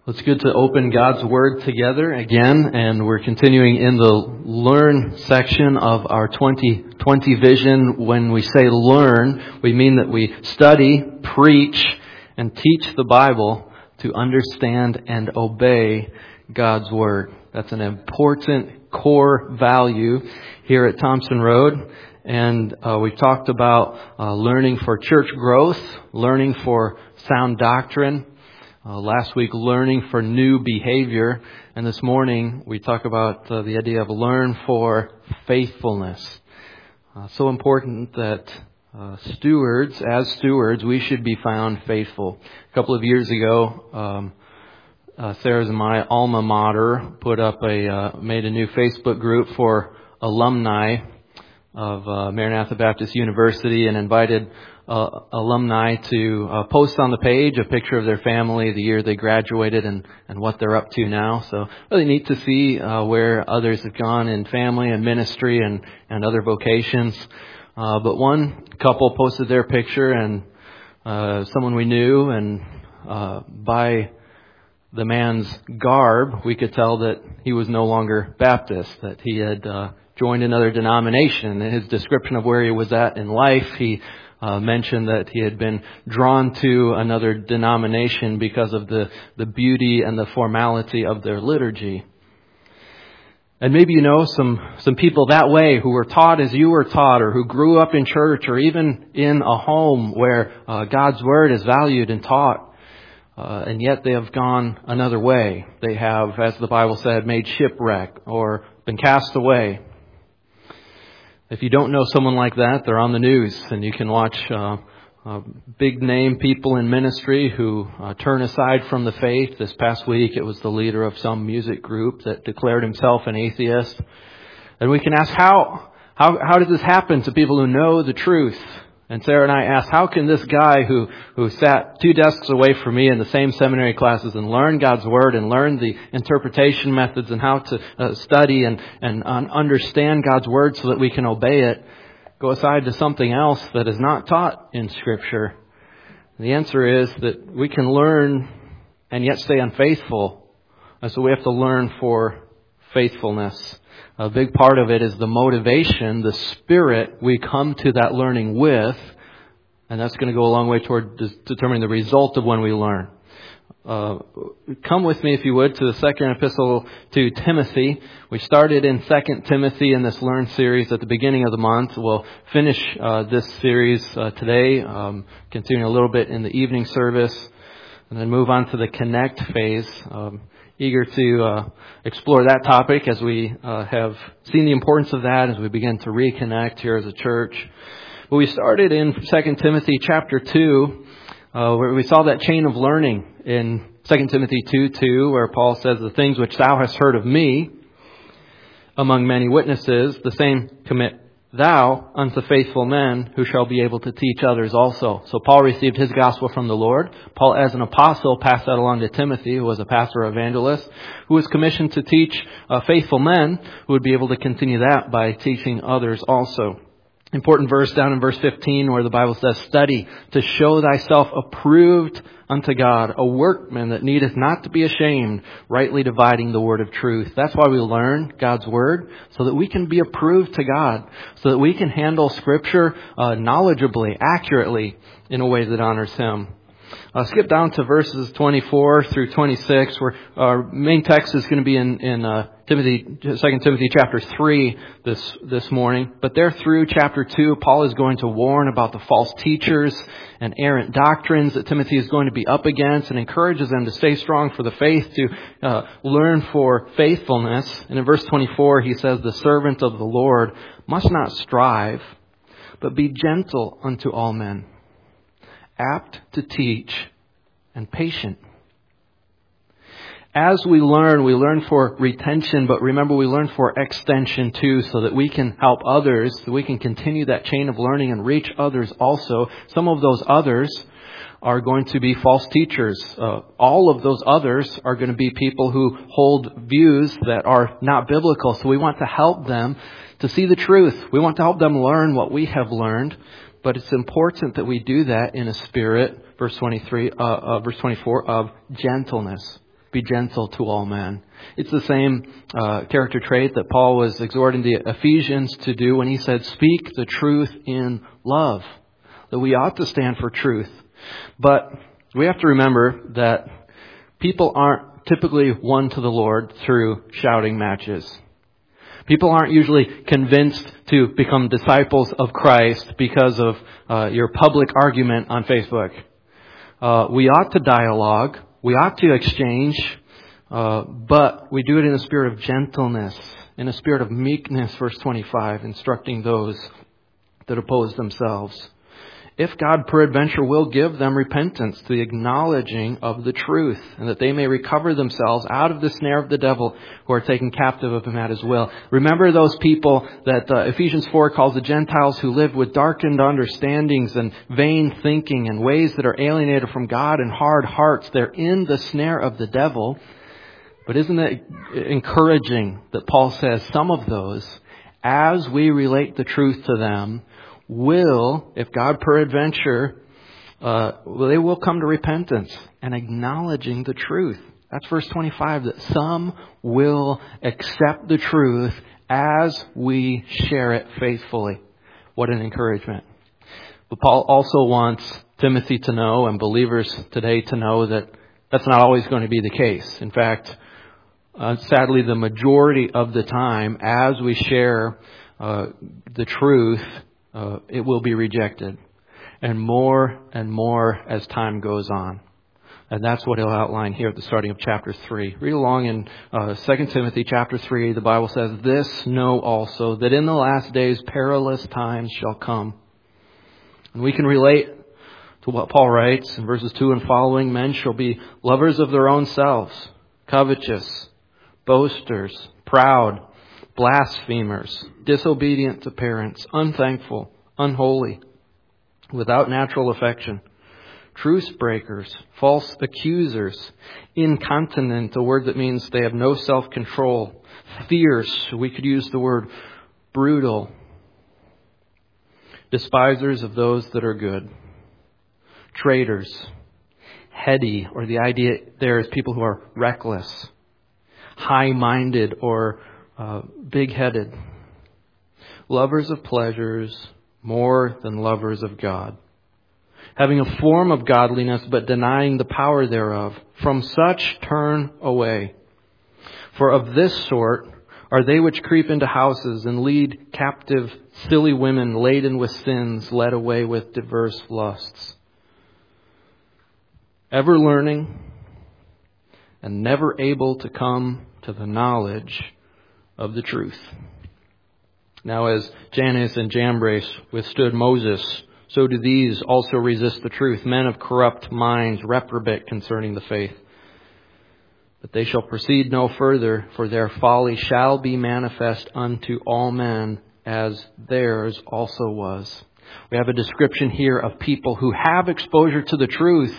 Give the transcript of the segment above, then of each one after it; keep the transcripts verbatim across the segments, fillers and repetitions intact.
It's good to open God's Word together again, and we're continuing in the Learn section of our twenty twenty vision. When we say learn, we mean that we study, preach, and teach the Bible to understand and obey God's Word. That's an important core value here at Thompson Road. And uh, we've talked about uh, learning for church growth, learning for sound doctrine. Uh, last week, learning for new behavior. And this morning, we talk about uh, the idea of learn for faithfulness. Uh, so important that uh, stewards, as stewards, we should be found faithful. A couple of years ago, um, uh, Sarah's and my alma mater put up a, uh, made a new Facebook group for alumni of uh, Maranatha Baptist University and invited uh, alumni to uh, post on the page a picture of their family, the year they graduated, and, and what they're up to now. So really neat to see uh, where others have gone in family and ministry and, and other vocations. Uh, but one couple posted their picture, and uh, someone we knew, and uh, by the man's garb, we could tell that he was no longer Baptist, that he had uh, joined another denomination. In his description of where he was at in life, he uh, mentioned that he had been drawn to another denomination because of the, the beauty and the formality of their liturgy. And maybe you know some, some people that way who were taught as you were taught, or who grew up in church, or even in a home where uh, God's Word is valued and taught. Uh, and yet they have gone another way. They have, as the Bible said, made shipwreck or been cast away. If you don't know someone like that, they're on the news, and you can watch uh, uh, big name people in ministry who uh, turn aside from the faith. This past week, it was the leader of some music group that declared himself an atheist. And we can ask, how how how does this happen to people who know the truth? And Sarah and I asked, how can this guy who, who sat two desks away from me in the same seminary classes and learned God's Word and learned the interpretation methods and how to uh, study and, and uh, understand God's Word so that we can obey it, go aside to something else that is not taught in Scripture? And the answer is that we can learn and yet stay unfaithful. And so we have to learn for faithfulness. A big part of it is the motivation, the spirit we come to that learning with, and that's going to go a long way toward determining the result of when we learn. Uh, come with me, if you would, to the second epistle to Timothy. We started in Second Timothy in this Learn series at the beginning of the month. We'll finish uh, this series uh, today, um, continuing a little bit in the evening service, and then move on to the Connect phase. Um, Eager to uh, explore that topic as we uh, have seen the importance of that as we begin to reconnect here as a church. But we started in Second Timothy chapter two, uh, where we saw that chain of learning in Second Timothy two two, where Paul says, "The things which thou hast heard of me among many witnesses, the same commit thou unto faithful men who shall be able to teach others also." So Paul received his gospel from the Lord. Paul, as an apostle, passed that along to Timothy, who was a pastor evangelist, who was commissioned to teach uh, faithful men who would be able to continue that by teaching others also. Important verse down in verse fifteen where the Bible says, "Study to show thyself approved unto God, a workman that needeth not to be ashamed, rightly dividing the word of truth." That's why we learn God's Word, so that we can be approved to God, so that we can handle Scripture uh, knowledgeably, accurately, in a way that honors Him. Uh, skip down to verses twenty-four through twenty-six, where our main text is going to be in, in uh, Timothy, Second Timothy chapter three this this morning. But there through chapter two, Paul is going to warn about the false teachers and errant doctrines that Timothy is going to be up against, and encourages them to stay strong for the faith, to uh, learn for faithfulness. And in verse twenty-four, he says, "The servant of the Lord must not strive, but be gentle unto all men, apt to teach, and patient." As we learn, we learn for retention, but remember we learn for extension too, so that we can help others, so we can continue that chain of learning and reach others also. Some of those others are going to be false teachers. Uh, all of those others are going to be people who hold views that are not biblical. So we want to help them to see the truth. We want to help them learn what we have learned. But it's important that we do that in a spirit, verse twenty-three, uh, uh, verse twenty-four, of gentleness. be gentle to all men. It's the same uh, character trait that Paul was exhorting the Ephesians to do when he said, speak the truth in love. That we ought to stand for truth. But we have to remember that people aren't typically won to the Lord through shouting matches. People aren't usually convinced to become disciples of Christ because of uh, your public argument on Facebook. Uh, we ought to dialogue. We ought to exchange. Uh, but we do it in a spirit of gentleness, in a spirit of meekness, verse twenty-five, instructing those that oppose themselves. If God peradventure will give them repentance to the acknowledging of the truth, and that they may recover themselves out of the snare of the devil who are taken captive of him at his will. Remember those people that uh, Ephesians four calls the Gentiles who live with darkened understandings and vain thinking and ways that are alienated from God and hard hearts. They're in the snare of the devil. But isn't it encouraging that Paul says some of those, as we relate the truth to them, will, if God peradventure, uh, they will come to repentance and acknowledging the truth. That's verse twenty-five, that some will accept the truth as we share it faithfully. What an encouragement. But Paul also wants Timothy to know, and believers today to know, that that's not always going to be the case. In fact, uh, sadly, the majority of the time, as we share uh, the truth, Uh, it will be rejected. And more and more as time goes on. And that's what he'll outline here at the starting of chapter three. Read along in uh, Second Timothy chapter three. The Bible says, this know also, that in the last days perilous times shall come. And we can relate to what Paul writes in verses two and following. Men shall be lovers of their own selves, covetous, boasters, proud, blasphemers, disobedient to parents, unthankful, unholy, without natural affection, truce breakers, false accusers, incontinent, a word that means they have no self-control, fierce, we could use the word brutal, despisers of those that are good, traitors, heady, or the idea there is people who are reckless, high-minded or Uh, big-headed, lovers of pleasures more than lovers of God, having a form of godliness but denying the power thereof. From such turn away. For of this sort are they which creep into houses and lead captive silly women laden with sins, led away with diverse lusts, ever learning and never able to come to the knowledge of the truth. Now, as Jannes and Jambres withstood Moses, so do these also resist the truth, men of corrupt minds, reprobate concerning the faith. But they shall proceed no further, for their folly shall be manifest unto all men, as theirs also was. We have a description here of people who have exposure to the truth,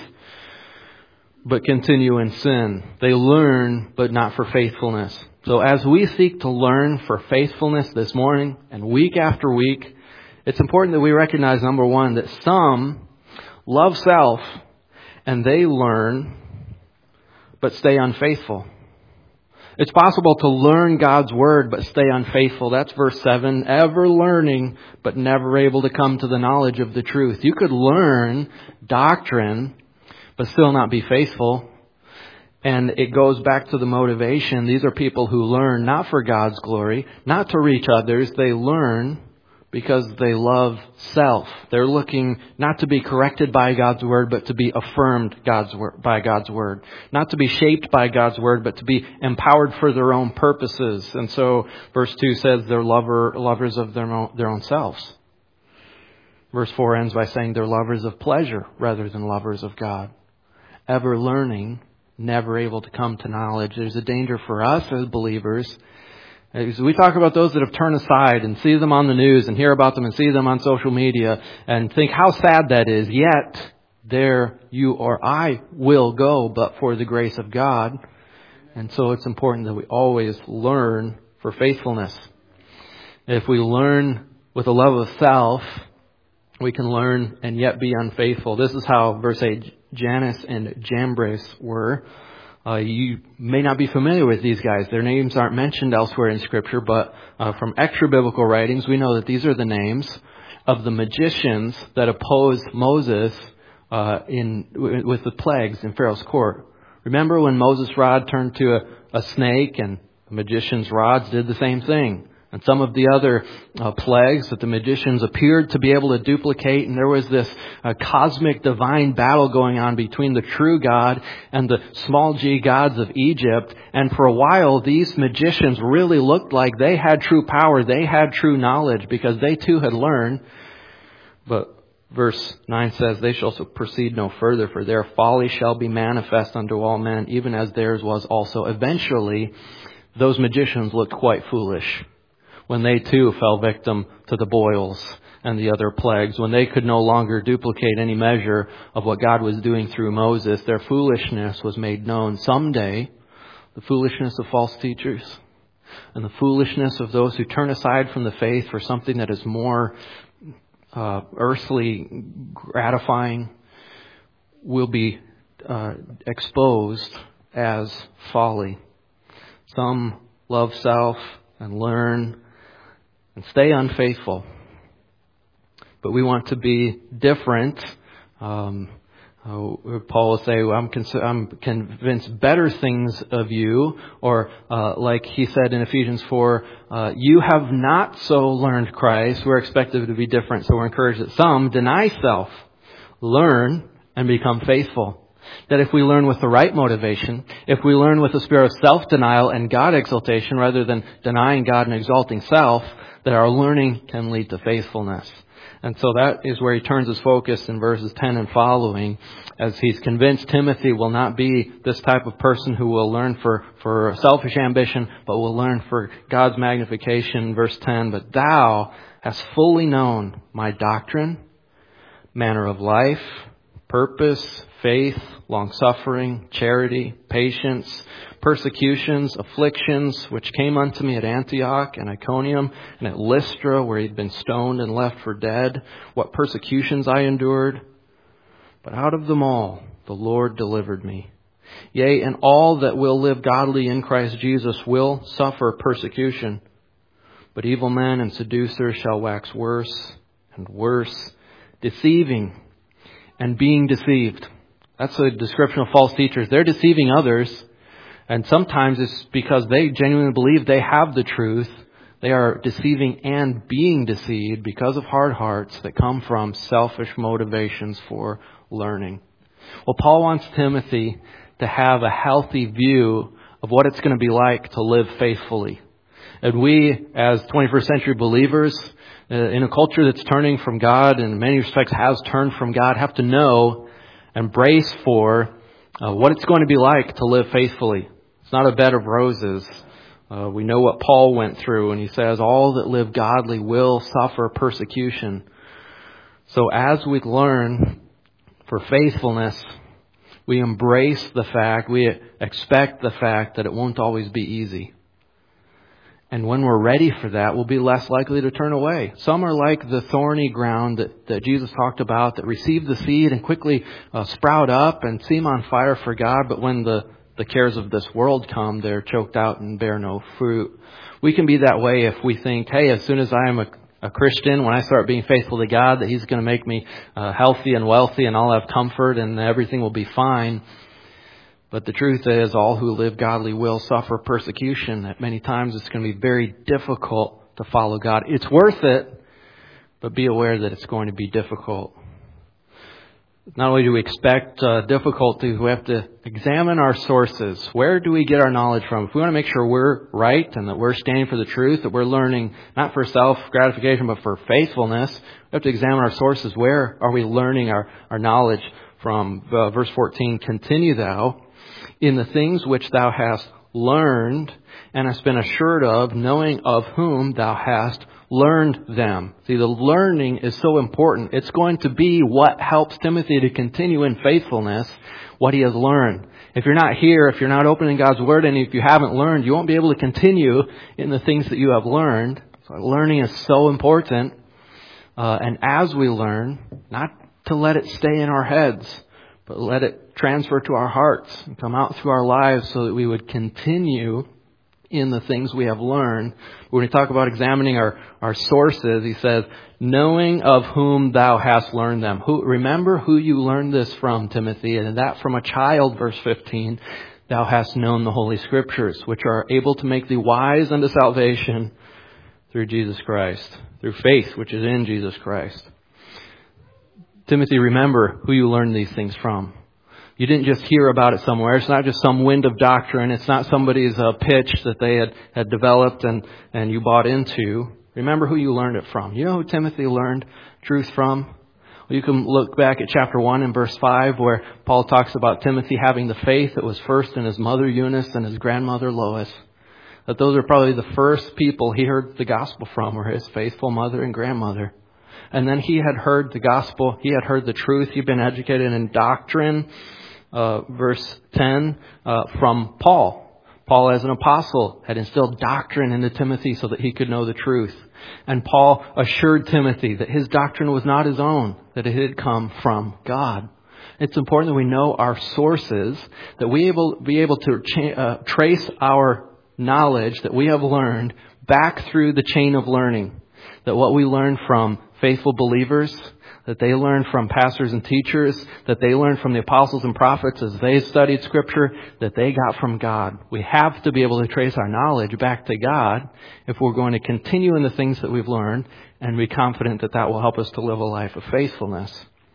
but continue in sin. They learn, but not for faithfulness. So as we seek to learn for faithfulness this morning and week after week, it's important that we recognize, number one, that some love self and they learn but stay unfaithful. It's possible to learn God's Word but stay unfaithful. That's verse seven. Ever learning but never able to come to the knowledge of the truth. You could learn doctrine but still not be faithful. And it goes back to the motivation. These are people who learn not for God's glory, not to reach others. They learn because they love self. They're looking not to be corrected by God's Word, but to be affirmed God's word, by God's Word. Not to be shaped by God's Word, but to be empowered for their own purposes. And so verse two says they're lover, lovers of their own, their own selves. Verse four ends by saying they're lovers of pleasure rather than lovers of God. Ever learning, never able to come to knowledge. There's a danger for us as believers. As we talk about those that have turned aside and see them on the news and hear about them and see them on social media and think how sad that is. Yet, there you or I will go but for the grace of God. And so it's important that we always learn for faithfulness. If we learn with a love of self, we can learn and yet be unfaithful. This is how verse eight, Jannes and Jambres were. Uh, you may not be familiar with these guys. Their names aren't mentioned elsewhere in Scripture, but uh, from extra-biblical writings, we know that these are the names of the magicians that opposed Moses uh, in with the plagues in Pharaoh's court. Remember when Moses' rod turned to a, a snake, and the magicians' rods did the same thing? And some of the other uh, plagues that the magicians appeared to be able to duplicate. And there was this uh, cosmic divine battle going on between the true God and the small g gods of Egypt. And for a while, these magicians really looked like they had true power. They had true knowledge because they too had learned. But verse nine says, they shall proceed no further, for their folly shall be manifest unto all men, even as theirs was also. Eventually, those magicians looked quite foolish when they too fell victim to the boils and the other plagues, when they could no longer duplicate any measure of what God was doing through Moses. Their foolishness was made known. Someday, the foolishness of false teachers and the foolishness of those who turn aside from the faith for something that is more uh, earthly gratifying will be uh, exposed as folly. Some love self and learn and stay unfaithful. But we want to be different. Um, uh, Paul will say, well, I'm, cons- I'm convinced better things of you. Or uh, like he said in Ephesians four, uh, you have not so learned Christ. We're expected to be different. So we're encouraged that some deny self, learn, and become faithful. That if we learn with the right motivation, if we learn with a spirit of self-denial and God exaltation rather than denying God and exalting self, that our learning can lead to faithfulness. And so that is where he turns his focus in verses ten and following, as he's convinced Timothy will not be this type of person who will learn for, for selfish ambition, but will learn for God's magnification. Verse ten, but thou hast fully known my doctrine, manner of life, purpose, faith, long-suffering, charity, patience, persecutions, afflictions, which came unto me at Antioch and Iconium and at Lystra, where he'd been stoned and left for dead, what persecutions I endured. But out of them all the Lord delivered me. Yea, and all that will live godly in Christ Jesus will suffer persecution. But evil men and seducers shall wax worse and worse, deceiving and being deceived. That's a description of false teachers. They're deceiving others. And sometimes it's because they genuinely believe they have the truth. They are deceiving and being deceived because of hard hearts that come from selfish motivations for learning. Well, Paul wants Timothy to have a healthy view of what it's going to be like to live faithfully. And we, as twenty-first century believers, uh, in a culture that's turning from God and in many respects has turned from God, have to know and brace for uh, what it's going to be like to live faithfully. It's not a bed of roses. Uh, we know what Paul went through, and he says, all that live godly will suffer persecution. So as we learn for faithfulness, we embrace the fact, we expect the fact that it won't always be easy. And when we're ready for that, we'll be less likely to turn away. Some are like the thorny ground that, that Jesus talked about, that receive the seed and quickly uh, sprout up and seem on fire for God, but when the the cares of this world come, they're choked out and bear no fruit. We can be that way if we think, hey, as soon as I am a, a Christian, when I start being faithful to God, that He's going to make me uh, healthy and wealthy and I'll have comfort and everything will be fine. But the truth is, all who live godly will suffer persecution. At many times it's going to be very difficult to follow God. It's worth it, but be aware that it's going to be difficult. Not only do we expect uh, difficulties, we have to examine our sources. Where do we get our knowledge from? If we want to make sure we're right and that we're standing for the truth, that we're learning not for self-gratification but for faithfulness, we have to examine our sources. Where are we learning our, our knowledge from? Uh, verse fourteen, continue thou in the things which thou hast learned and hast been assured of, knowing of whom thou hast learned them. See, the learning is so important. It's going to be what helps Timothy to continue in faithfulness, what he has learned. If you're not here, if you're not opening God's Word, and if you haven't learned, you won't be able to continue in the things that you have learned. So learning is so important. Uh, and as we learn, not to let it stay in our heads, but let it transfer to our hearts and come out through our lives so that we would continue in the things we have learned. When we talk about examining our, our sources, he says, knowing of whom thou hast learned them. Who, remember who you learned this from, Timothy, and that from a child, verse fifteen, thou hast known the Holy Scriptures, which are able to make thee wise unto salvation through Jesus Christ, through faith which is in Jesus Christ. Timothy, remember who you learned these things from. You didn't just hear about it somewhere. It's not just some wind of doctrine. It's not somebody's uh, pitch that they had, had developed and, and you bought into. Remember who you learned it from. You know who Timothy learned truth from? Well, you can look back at chapter one and verse five where Paul talks about Timothy having the faith that was first in his mother Eunice and his grandmother Lois. That those are probably the first people he heard the gospel from, were his faithful mother and grandmother. And then he had heard the gospel. He had heard the truth. He'd been educated in doctrine. Uh, verse ten, uh, from Paul. Paul, as an apostle, had instilled doctrine into Timothy so that he could know the truth. And Paul assured Timothy that his doctrine was not his own, that it had come from God. It's important that we know our sources, that we able be able to cha- uh, trace our knowledge that we have learned back through the chain of learning. That what we learn from faithful believers, that they learned from pastors and teachers, that they learned from the apostles and prophets as they studied Scripture, that they got from God. We have to be able to trace our knowledge back to God if we're going to continue in the things that we've learned and be confident that that will help us to live a life of faithfulness.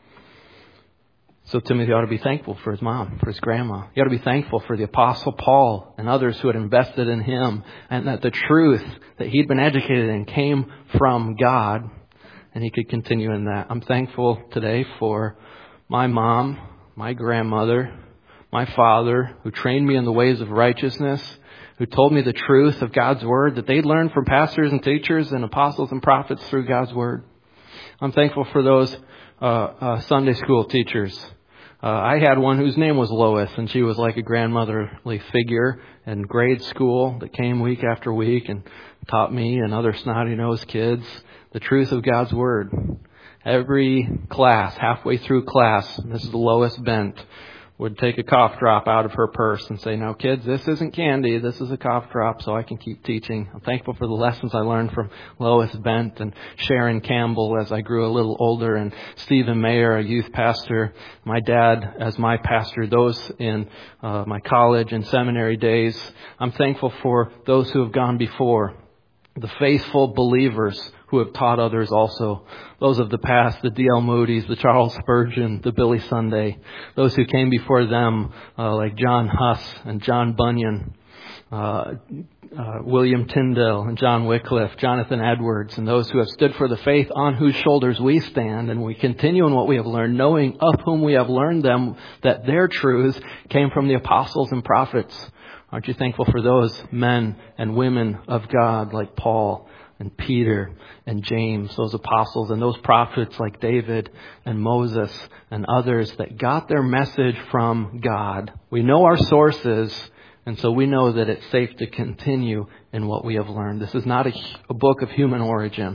So Timothy ought to be thankful for his mom, for his grandma. He ought to be thankful for the Apostle Paul and others who had invested in him, and that the truth that he'd been educated in came from God. And he could continue in that. I'm thankful today for my mom, my grandmother, my father, who trained me in the ways of righteousness, who told me the truth of God's Word, that they'd learned from pastors and teachers and apostles and prophets through God's Word. I'm thankful for those uh, uh, Sunday school teachers. Uh, I had one whose name was Lois, and she was like a grandmotherly figure in grade school that came week after week and taught me and other snotty-nosed kids the truth of God's Word. Every class, halfway through class, Missus Lois Bent would take a cough drop out of her purse and say, now kids, this isn't candy, this is a cough drop, so I can keep teaching. I'm thankful for the lessons I learned from Lois Bent and Sharon Campbell as I grew a little older, and Stephen Mayer, a youth pastor, my dad as my pastor, those in uh, my college and seminary days. I'm thankful for those who have gone before, the faithful believers who have taught others also. Those of the past, the D L Moody's, the Charles Spurgeon, the Billy Sunday. Those who came before them, uh, like John Huss and John Bunyan, uh, uh, William Tyndale and John Wycliffe, Jonathan Edwards, and those who have stood for the faith on whose shoulders we stand. And we continue in what we have learned, knowing of whom we have learned them, that their truths came from the apostles and prophets. Aren't you thankful for those men and women of God like Paul and Peter and James, those apostles and those prophets like David and Moses and others that got their message from God? We know our sources, and so we know that it's safe to continue in what we have learned. This is not a, a book of human origin.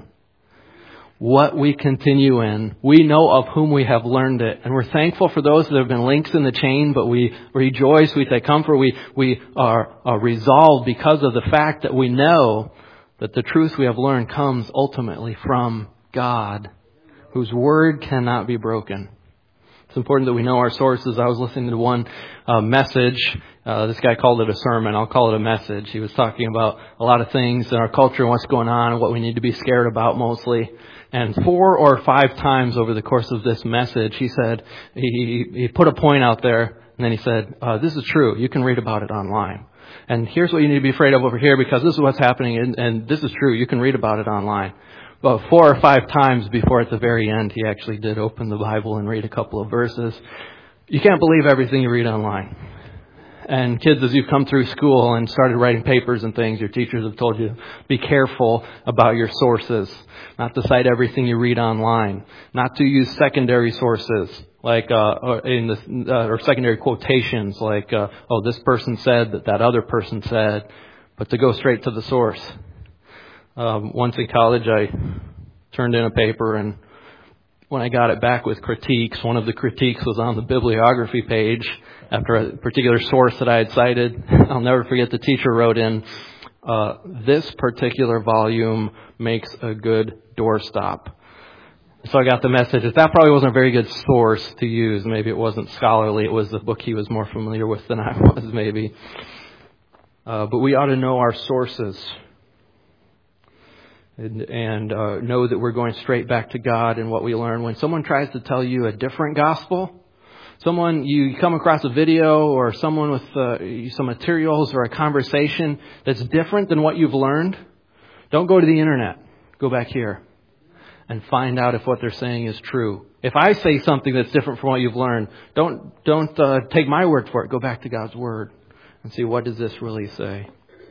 What we continue in, we know of whom we have learned it. And we're thankful for those that have been links in the chain, but we rejoice, we take comfort, we, we are, are resolved because of the fact that we know that the truth we have learned comes ultimately from God, whose word cannot be broken. It's important that we know our sources. I was listening to one uh, message. Uh, this guy called it a sermon. I'll call it a message. He was talking about a lot of things in our culture and what's going on and what we need to be scared about mostly. And four or five times over the course of this message, he said, he, he put a point out there, and then he said, uh, this is true. You can read about it online. And here's what you need to be afraid of over here, because this is what's happening, and, and this is true. You can read about it online. But four or five times before at the very end, he actually did open the Bible and read a couple of verses. You can't believe everything you read online. And kids, as you've come through school and started writing papers and things, your teachers have told you, be careful about your sources. Not to cite everything you read online. Not to use secondary sources, like, uh, or in the, uh, or secondary quotations, like, uh, oh, this person said that that other person said, but to go straight to the source. Um, once in college, I turned in a paper and when I got it back with critiques. One of the critiques was on the bibliography page after a particular source that I had cited. I'll never forget the teacher wrote in, uh, this particular volume makes a good doorstop. So I got the message that that probably wasn't a very good source to use. Maybe it wasn't scholarly. It was the book he was more familiar with than I was, maybe. Uh, but we ought to know our sources and, and uh, know that we're going straight back to God and what we learn. When someone tries to tell you a different gospel, someone, you come across a video or someone with uh, some materials or a conversation that's different than what you've learned, don't go to the internet. Go back here and find out if what they're saying is true. If I say something that's different from what you've learned, don't don't uh, take my word for it. Go back to God's Word and see, what does this really say?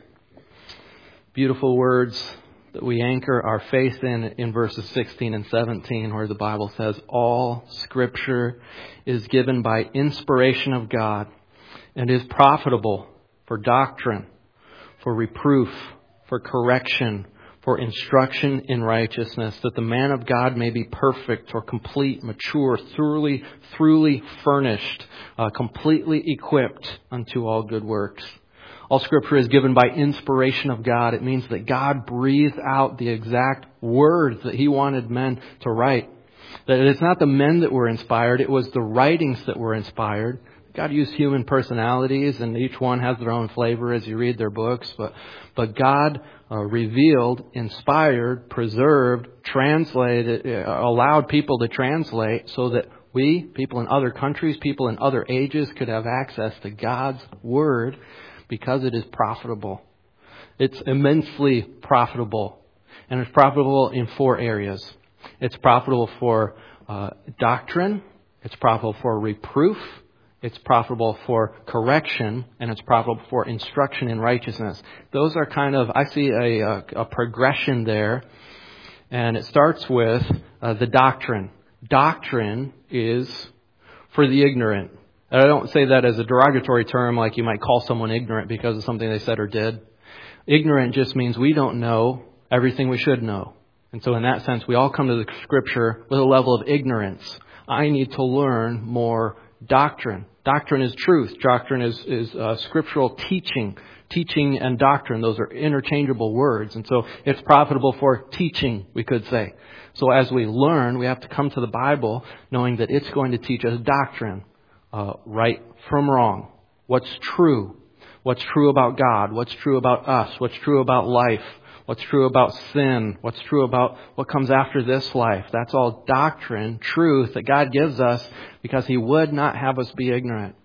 Beautiful words that we anchor our faith in in verses sixteen and seventeen, where the Bible says, all Scripture is given by inspiration of God and is profitable for doctrine, for reproof, for correction, for instruction in righteousness, that the man of God may be perfect or complete, mature, thoroughly, thoroughly furnished, uh, completely equipped unto all good works. All Scripture is given by inspiration of God. It means that God breathed out the exact words that He wanted men to write. That it's not the men that were inspired, it was the writings that were inspired. God used human personalities, and each one has their own flavor as you read their books. But but God uh, revealed, inspired, preserved, translated, uh, allowed people to translate so that we, people in other countries, people in other ages, could have access to God's Word because it is profitable. It's immensely profitable. And it's profitable in four areas. It's profitable for uh, doctrine. It's profitable for reproof. It's profitable for correction, and it's profitable for instruction in righteousness. Those are kind of, I see a, a, a progression there, and it starts with uh, the doctrine. Doctrine is for the ignorant. And I don't say that as a derogatory term, like you might call someone ignorant because of something they said or did. Ignorant just means we don't know everything we should know. And so in that sense, we all come to the Scripture with a level of ignorance. I need to learn more doctrine. Doctrine is truth. Doctrine is, is uh, scriptural teaching. Teaching and doctrine, those are interchangeable words. And so it's profitable for teaching, we could say. So as we learn, we have to come to the Bible knowing that it's going to teach us doctrine. Uh, right from wrong. What's true. What's true about God. What's true about us. What's true about life. What's true about sin. What's true about what comes after this life. That's all doctrine, truth that God gives us because He would not have us be ignorant.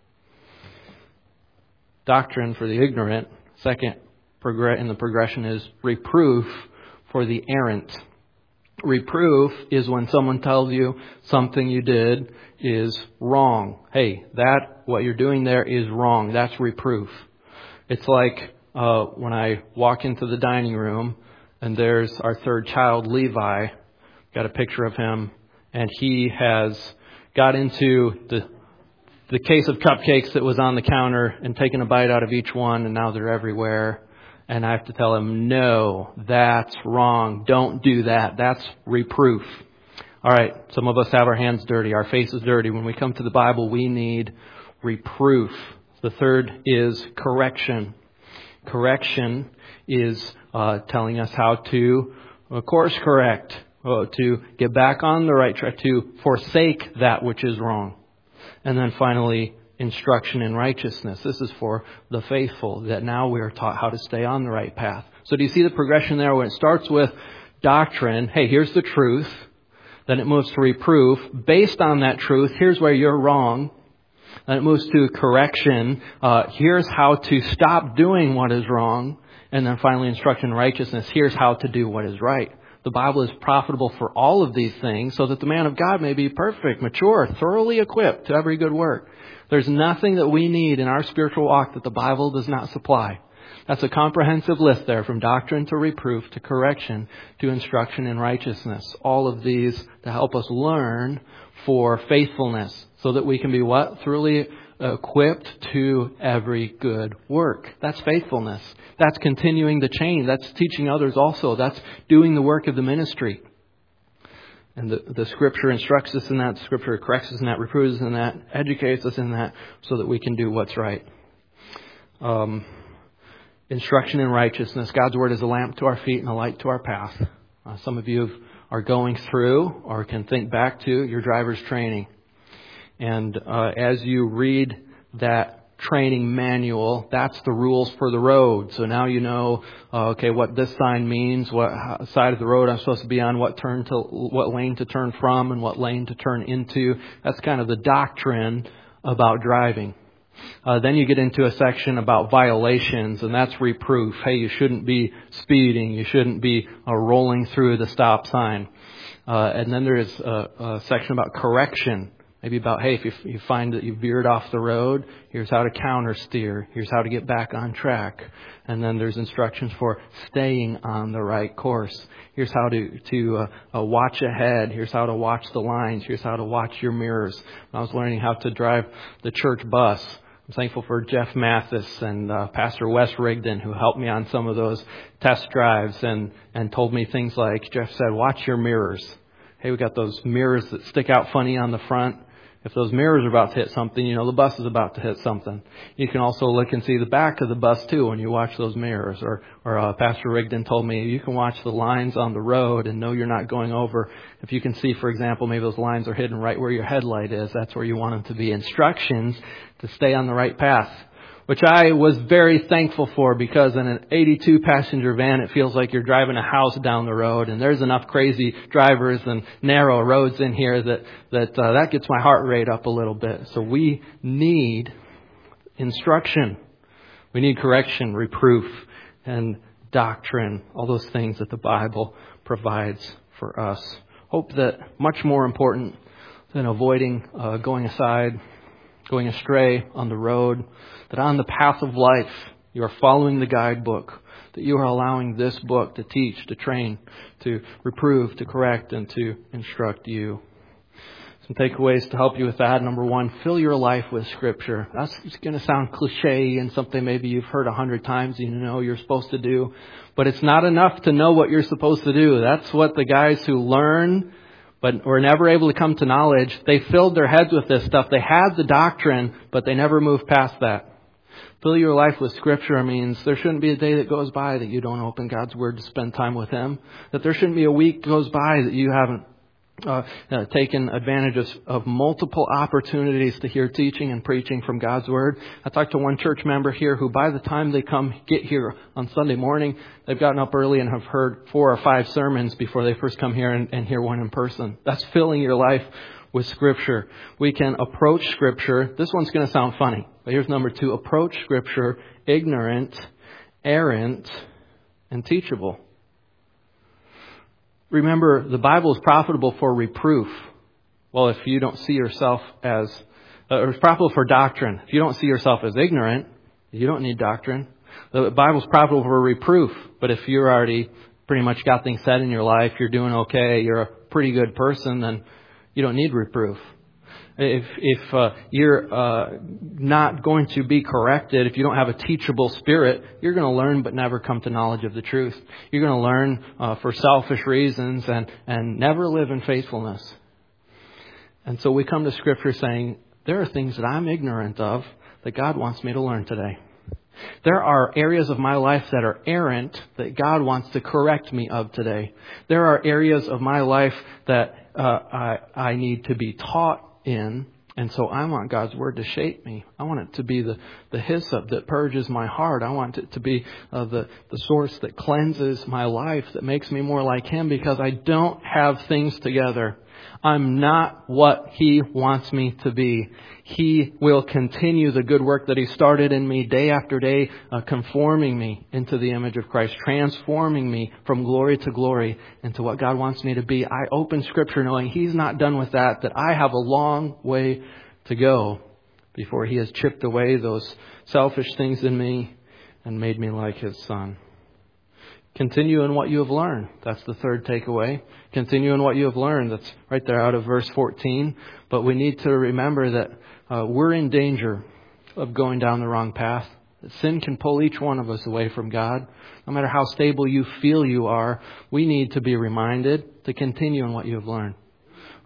Doctrine for the ignorant. Second in the progression is reproof for the errant. Reproof is when someone tells you something you did is wrong. Hey, that, what you're doing there is wrong. That's reproof. It's like uh, when I walk into the dining room and there's our third child, Levi. Got a picture of him, and he has got into the the case of cupcakes that was on the counter and taken a bite out of each one, and now they're everywhere. And I have to tell him, no, that's wrong. Don't do that. That's reproof. All right, some of us have our hands dirty, our faces dirty. When we come to the Bible, we need reproof. The third is correction. Correction is uh, telling us how to uh, course correct, uh, to get back on the right track, to forsake that which is wrong. And then finally, instruction in righteousness. This is for the faithful, that now we are taught how to stay on the right path. So do you see the progression there when it starts with doctrine? Hey, here's the truth. Then it moves to reproof. Based on that truth, here's where you're wrong. Then it moves to correction. Uh, here's how to stop doing what is wrong. And then finally, instruction in righteousness. Here's how to do what is right. The Bible is profitable for all of these things so that the man of God may be perfect, mature, thoroughly equipped to every good work. There's nothing that we need in our spiritual walk that the Bible does not supply. That's a comprehensive list there, from doctrine to reproof to correction to instruction in righteousness. All of these to help us learn for faithfulness so that we can be what? Thoroughly equipped to every good work. That's faithfulness. That's continuing the chain. That's teaching others also. That's doing the work of the ministry. And the, the Scripture instructs us in that. The Scripture corrects us in that, reproves us in that, educates us in that, so that we can do what's right. Um, instruction in righteousness. God's Word is a lamp to our feet and a light to our path. Uh, some of you are going through or can think back to your driver's training. And uh, as you read that training manual, that's the rules for the road. So now you know, uh, okay, what this sign means, what side of the road I'm supposed to be on, what turn to, what lane to turn from, and what lane to turn into. That's kind of the doctrine about driving. Uh, then you get into a section about violations, and that's reproof. Hey, you shouldn't be speeding. You shouldn't be uh, rolling through the stop sign. Uh, and then there's a, a section about correction. Maybe about, hey, if you, you find that you veered off the road, here's how to counter steer. Here's how to get back on track. And then there's instructions for staying on the right course. Here's how to, to uh, uh, watch ahead. Here's how to watch the lines. Here's how to watch your mirrors. When I was learning how to drive the church bus, I'm thankful for Jeff Mathis and uh, Pastor Wes Rigdon, who helped me on some of those test drives and, and told me things like, Jeff said, watch your mirrors. Hey, we got those mirrors that stick out funny on the front. If those mirrors are about to hit something, you know the bus is about to hit something. You can also look and see the back of the bus too when you watch those mirrors. Or, or uh, Pastor Rigdon told me you can watch the lines on the road and know you're not going over. If you can see, for example, maybe those lines are hidden right where your headlight is. That's where you want them to be. Instructions to stay on the right path, which I was very thankful for, because in an eighty-two passenger van, it feels like you're driving a house down the road, and there's enough crazy drivers and narrow roads in here that that uh, that gets my heart rate up a little bit. So we need instruction. We need correction, reproof, and doctrine, all those things that the Bible provides for us. Hope that much more important than avoiding uh, going aside, going astray on the road, that on the path of life you are following the guidebook, that you are allowing this book to teach, to train, to reprove, to correct, and to instruct you. Some takeaways to help you with that. Number one, fill your life with Scripture. That's going to sound cliche and something maybe you've heard a hundred times and you know you're supposed to do. But it's not enough to know what you're supposed to do. That's what the guys who learn but were never able to come to knowledge, they filled their heads with this stuff. They had the doctrine, but they never moved past that. Fill your life with Scripture means there shouldn't be a day that goes by that you don't open God's Word to spend time with Him. That there shouldn't be a week goes by that you haven't uh, uh, taken advantage of, of multiple opportunities to hear teaching and preaching from God's Word. I talked to one church member here who by the time they come get here on Sunday morning, they've gotten up early and have heard four or five sermons before they first come here and, and hear one in person. That's filling your life with Scripture. We can approach Scripture. This one's going to sound funny, but here's number two. Approach Scripture ignorant, errant, and teachable. Remember, the Bible is profitable for reproof. Well, if you don't see yourself as, uh, or it's profitable for doctrine. If you don't see yourself as ignorant, you don't need doctrine. The Bible is profitable for reproof. But if you're already pretty much got things set in your life, you're doing okay, you're a pretty good person, then you don't need reproof. If if uh, you're uh, not going to be corrected, if you don't have a teachable spirit, you're going to learn but never come to knowledge of the truth. You're going to learn uh, for selfish reasons and, and never live in faithfulness. And so we come to Scripture saying, there are things that I'm ignorant of that God wants me to learn today. There are areas of my life that are errant that God wants to correct me of today. There are areas of my life that uh, I, I need to be taught in. And so I want God's Word to shape me. I want it to be the, the hyssop that purges my heart. I want it to be uh, the, the source that cleanses my life, that makes me more like Him, because I don't have things together. I'm not what He wants me to be. He will continue the good work that He started in me day after day, uh, conforming me into the image of Christ, transforming me from glory to glory into what God wants me to be. I open Scripture knowing He's not done with that, that I have a long way to go before He has chipped away those selfish things in me and made me like His Son. Continue in what you have learned. That's the third takeaway. Continue in what you have learned. That's right there out of verse fourteen. But we need to remember that uh, we're in danger of going down the wrong path. That sin can pull each one of us away from God. No matter how stable you feel you are, we need to be reminded to continue in what you have learned.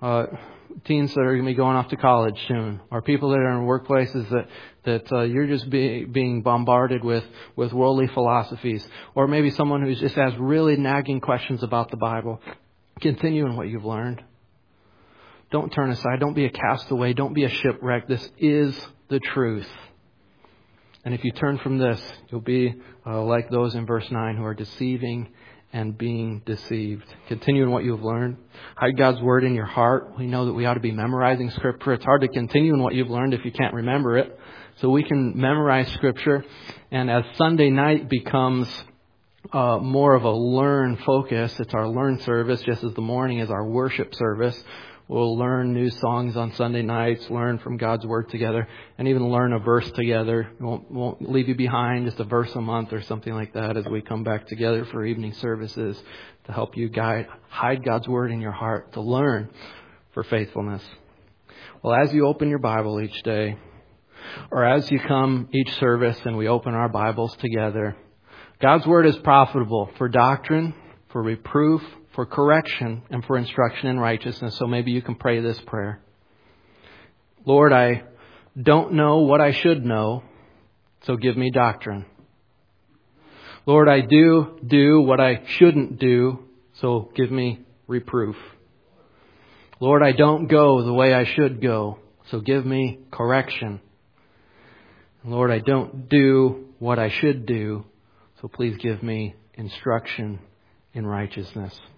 uh, teens that are going to be going off to college soon, or people that are in workplaces that that uh, you're just be, being bombarded with with worldly philosophies, or maybe someone who just has really nagging questions about the Bible. Continue in what you've learned. Don't turn aside. Don't be a castaway. Don't be a shipwreck. This is the truth. And if you turn from this, you'll be uh, like those in verse nine who are deceiving and being deceived. Continue in what you've learned. Hide God's Word in your heart. We know that we ought to be memorizing Scripture. It's hard to continue in what you've learned if you can't remember it. So we can memorize Scripture. And as Sunday night becomes uh, more of a learn focus, it's our learn service, just as the morning is our worship service. We'll learn new songs on Sunday nights, learn from God's Word together, and even learn a verse together. It won't, won't leave you behind, just a verse a month or something like that as we come back together for evening services to help you guide, hide God's Word in your heart, to learn for faithfulness. Well, as you open your Bible each day, or as you come each service and we open our Bibles together, God's Word is profitable for doctrine, for reproof, for correction, and for instruction in righteousness. So maybe you can pray this prayer. Lord, I don't know what I should know, so give me doctrine. Lord, I do do what I shouldn't do, so give me reproof. Lord, I don't go the way I should go, so give me correction. Lord, I don't do what I should do, so please give me instruction in righteousness.